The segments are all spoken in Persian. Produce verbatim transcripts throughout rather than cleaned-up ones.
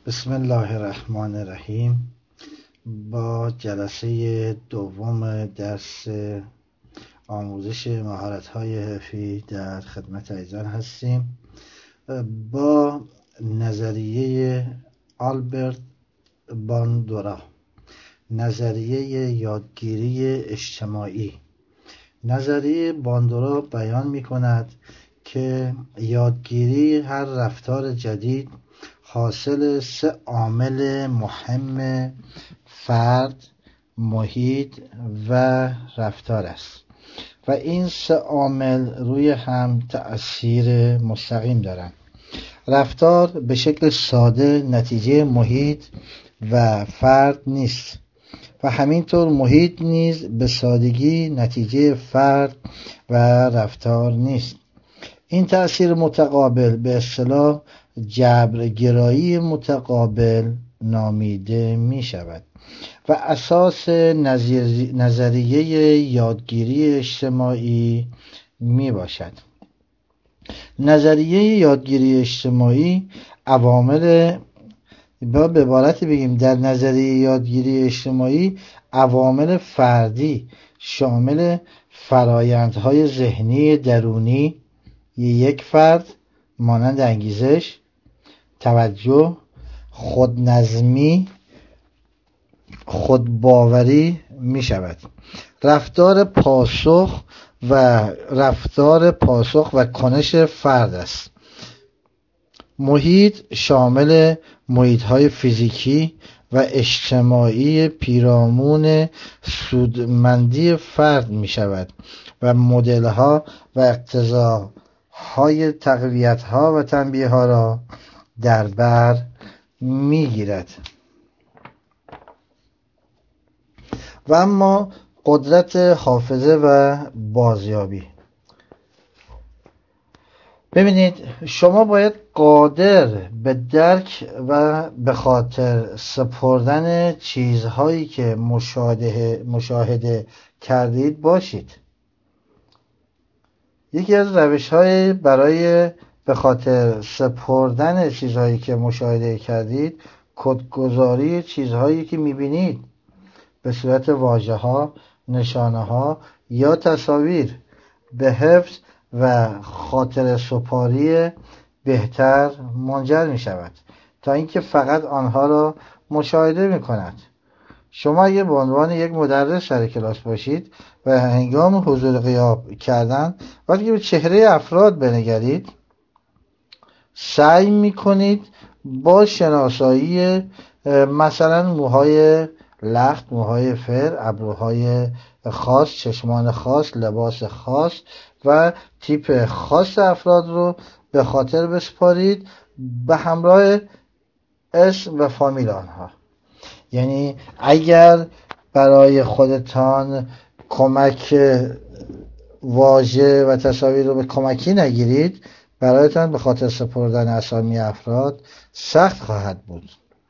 بسم الله الرحمن الرحیم. با جلسه دوم درس آموزش مهارت‌های حرفی در خدمت عزیزان هستیم با نظریه آلبرت باندورا، نظریه یادگیری اجتماعی. نظریه باندورا بیان می‌کند که یادگیری هر رفتار جدید حاصل سه عامل مهم: فرد، محیط و رفتار است و این سه عامل روی هم تأثیر مستقیم دارند. رفتار به شکل ساده نتیجه محیط و فرد نیست و همینطور محیط نیز به سادگی نتیجه فرد و رفتار نیست. این تأثیر متقابل به اصطلاح جبرگرایی متقابل نامیده می شود و اساس نظریه یادگیری اجتماعی می باشد. نظریه یادگیری اجتماعی عوامل با به عبارتی بگیم در نظریه یادگیری اجتماعی عوامل فردی شامل فرایندهای ذهنی درونی یک فرد مانند انگیزش، توجه، خودنظمی، خودباوری می شود. رفتار پاسخ و رفتار پاسخ و کنش فرد است. محیط شامل محیط‌های فیزیکی و اجتماعی پیرامون سودمندی فرد می شود و مدل‌ها و اقتضاهای تقویت‌ها و تنبیه‌ها را در بر می‌گیرد. و اما قدرت حافظه و بازیابی. ببینید، شما باید قادر به درک و به خاطر سپردن چیزهایی که مشاهده مشاهده کردید باشید. یکی از روش‌های برای به خاطر سپردن چیزهایی که مشاهده کردید کدگذاری چیزهایی که می‌بینید به صورت واژه‌ها، نشانه‌ها یا تصاویر به حفظ و خاطر سپاری بهتر منجر می شود تا اینکه فقط آنها را مشاهده می کند. شما اگه به عنوان یک مدرس سر کلاس باشید و هنگام حضور غیاب کردن وقتی به چهره افراد بنگرید سعی می کنید با شناسایی مثلا موهای لخت، موهای فر، ابروهای خاص، چشمان خاص، لباس خاص و تیپ خاص افراد رو به خاطر بسپارید به همراه اسم و فامیل آنها. یعنی اگر برای خودتان کمک واژه و تصاویر رو به کمکی نگیرید برایتان به خاطر سپردن اسامی افراد سخت خواهد بود.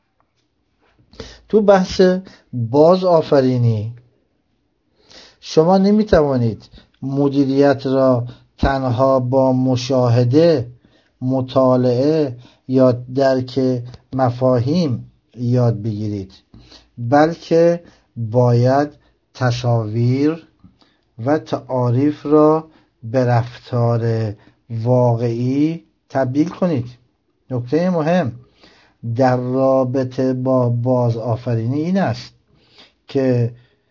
تو بحث باز آفرینی شما نمیتوانید مدیریت را تنها با مشاهده، مطالعه یا درک مفاهیم یاد بگیرید، بلکه باید تصاویر و تعاریف را به رفتار واقعی تبدیل کنید. نکته مهم در رابطه با باز آفرینی این است که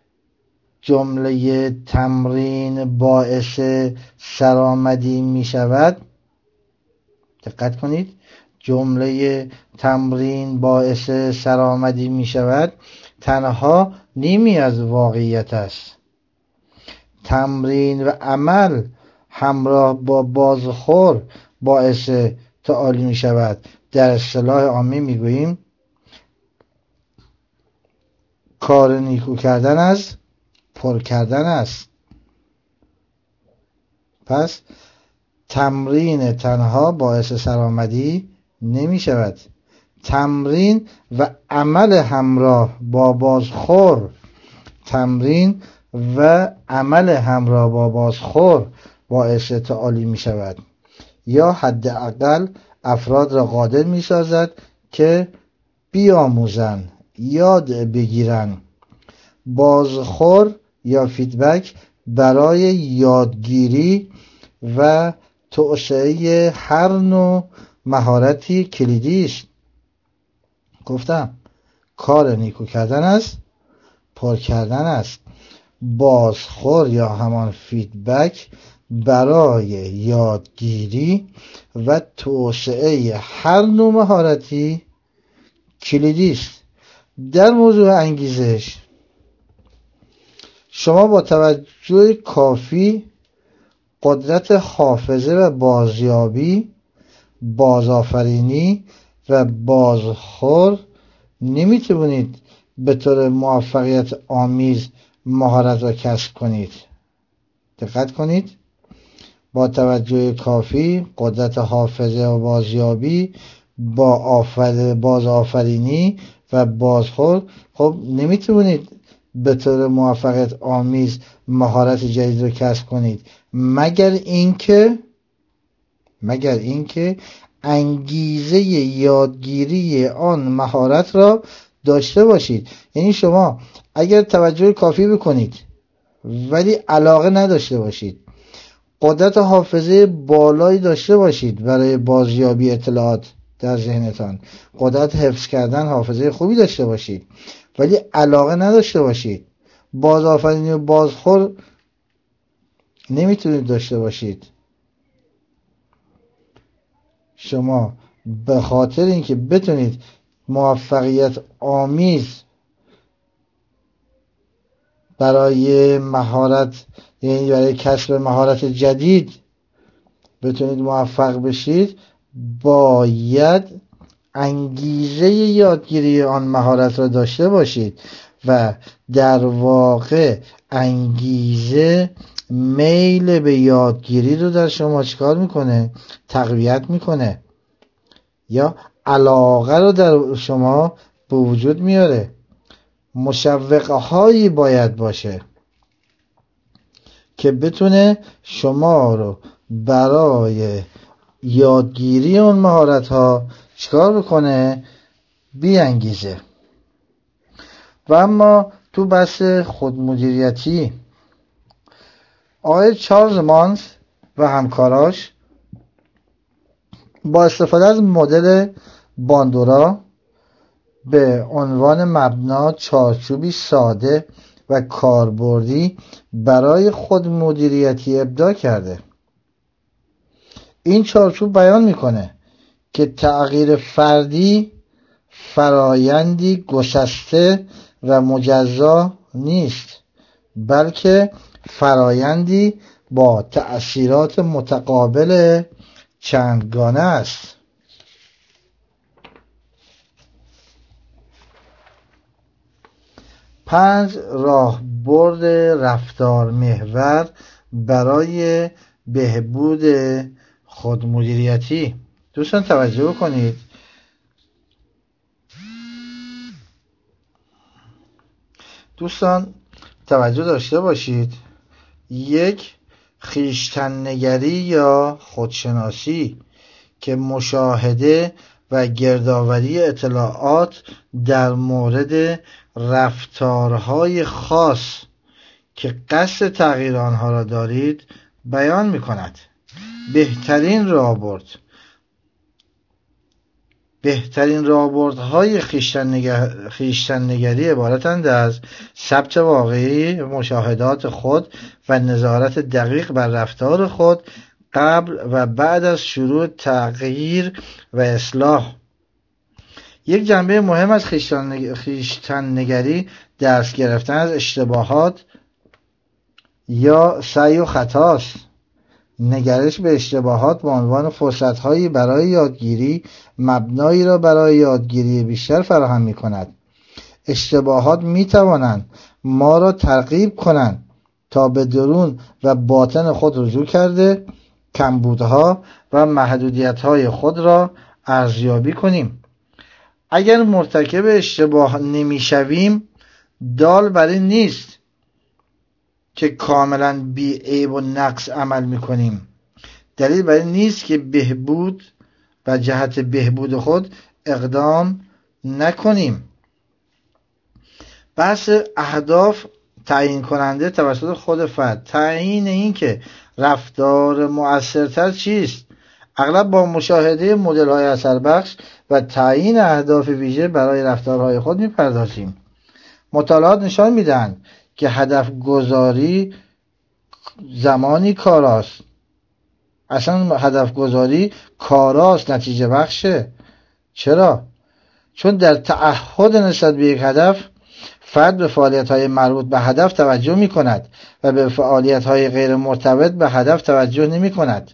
جمله تمرین باعث سرآمدی می شود. دقت کنید، جمله تمرین باعث سرآمدی می شود تنها نیمی از واقعیت است. تمرین و عمل همراه با بازخور باعث تعالی می شود. در اصطلاح عامی می گوییم کار نیکو کردن از پر کردن است. پس تمرین تنها باعث سرآمدی نمی شود. تمرین و عمل همراه با بازخور تمرین و عمل همراه با بازخور باعث تعالی می شود یا حداقل افراد را قادر می سازد که بیاموزن، یاد بگیرن. بازخور یا فیدبک برای یادگیری و توسعه هر نوع مهارتی کلیدی است. گفتم کار نیکو کردن است، پر کردن است. بازخور یا همان فیدبک برای یادگیری و توسعه هر نوع مهارتی کلیدی است. در موضوع انگیزش، شما با توجه کافی قدرت حافظه و بازیابی، بازآفرینی و بازخور نمیتونید به طور موفقیت آمیز مهارت را کسب کنید. دقت کنید، با توجه کافی قدرت حافظه و بازیابی، با آفر بازآفرینی و بازخور، خب نمیتونید به طور موفقیت آمیز مهارت جدید رو کسب کنید مگر اینکه مگر اینکه انگیزه یادگیری آن مهارت را داشته باشید. یعنی شما اگر توجه کافی بکنید ولی علاقه نداشته باشید، قدرت حافظه بالایی داشته باشید برای بازیابی اطلاعات در ذهنتان، قدرت حفظ کردن حافظه خوبی داشته باشید ولی علاقه نداشته باشید، بازآفرینی و بازخور نمیتونید داشته باشید. شما به خاطر اینکه بتونید موفقیت آمیز برای مهارت، یعنی برای کسب مهارت جدید بتونید موفق بشید، باید انگیزه یادگیری آن مهارت را داشته باشید و در واقع انگیزه میل به یادگیری رو در شما چیکار میکنه؟ تقویت میکنه یا علاقه رو در شما به وجود میاره. مشوقه هایی باید باشه که بتونه شما رو برای یادگیری اون مهارت ها چیکار بکنه؟ بیانگیزه. و اما تو بحث خودمدیریتی، آقای چارلز مانز و همکاراش با استفاده از مدل باندورا به عنوان مبنا چارچوبی ساده و کاربردی برای خودمدیریتی ابداع کرده. این چارچوب بیان میکنه که تغییر فردی فرایندی گسسته و مجزا نیست، بلکه فرایندی با تأثیرات متقابل چندگانه است. پنج راهبرد رفتار محور برای بهبود خودمدیریتی. دوستان توجه کنید، دوستان توجه داشته باشید. یک، خویشتن نگری یا خودشناسی که مشاهده و گردآوری اطلاعات در مورد رفتارهای خاص که قصد تغییر آنها را دارید بیان می کند. بهترین راهبرد بهترین راهبردهای خویشتن نگری عبارتند از ثبت واقعی مشاهدات خود و نظارت دقیق بر رفتار خود قبل و بعد از شروع تغییر و اصلاح. یک جنبه مهم از خویشتن نگری درس گرفتن از اشتباهات یا سعی و خطاست. نگرش به اشتباهات به عنوان فرصت‌هایی برای یادگیری مبنایی را برای یادگیری بیشتر فراهم می‌کند. اشتباهات می‌توانند ما را ترغیب کنند تا به درون و باطن خود رجوع کرده کمبودها و محدودیت‌های خود را ارزیابی کنیم. اگر مرتکب اشتباه نمی‌شویم، دال بر این نیست که کاملا بی عیب و نقص عمل میکنیم. دلیل بر این نیست که بهبود و جهت بهبود خود اقدام نکنیم. بحث اهداف تعیین کننده توسط خود فرد، تعیین این که رفتار مؤثرتر چیست، اغلب با مشاهده مدل‌های اثربخش و تعیین اهداف ویژه برای رفتارهای خود می‌پردازیم. مطالعات نشان می‌دهند که هدف گذاری زمانی کاراست. اصلا هدف گذاری کاراست، نتیجه بخشه. چرا؟ چون در تعهد نسبت به یک هدف فرد به فعالیت‌های مربوط به هدف توجه می‌کند و به فعالیت‌های غیر مرتبط به هدف توجه نمی‌کند.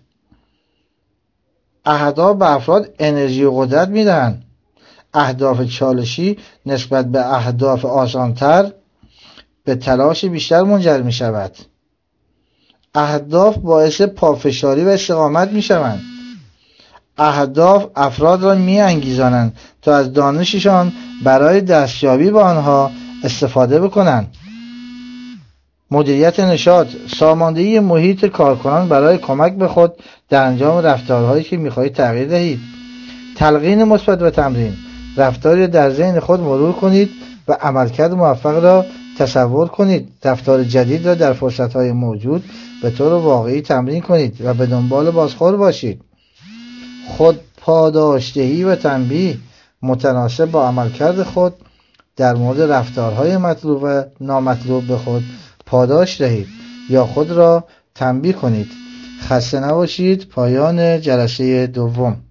اهداف به افراد انرژی و قدرت می‌دهند. اهداف چالشی نسبت به اهداف آسان‌تر به تلاش بیشتر منجر می‌شود. اهداف باعث پافشاری و استقامت می‌شوند. اهداف افراد را می‌انگیزانند تا از دانششان برای دستیابی به آنها استفاده بکنند. مدیریت نشاط، ساماندهی محیط کارکنان برای کمک به خود در انجام رفتارهایی که می‌خواهید تغییر دهید. تلقین مثبت و تمرین، رفتاری در ذهن خود مرور کنید و عملکرد موفق را تصور کنید. رفتار جدید را در فرصت‌های موجود به طور واقعی تمرین کنید و به دنبال بازخور باشید. خود پاداشدهی و تنبیه، متناسب با عملکرد خود در مورد رفتارهای مطلوب و نامطلوب به خود پاداش دهید یا خود را تنبیه کنید. خسته نباشید. پایان جلسه دوم.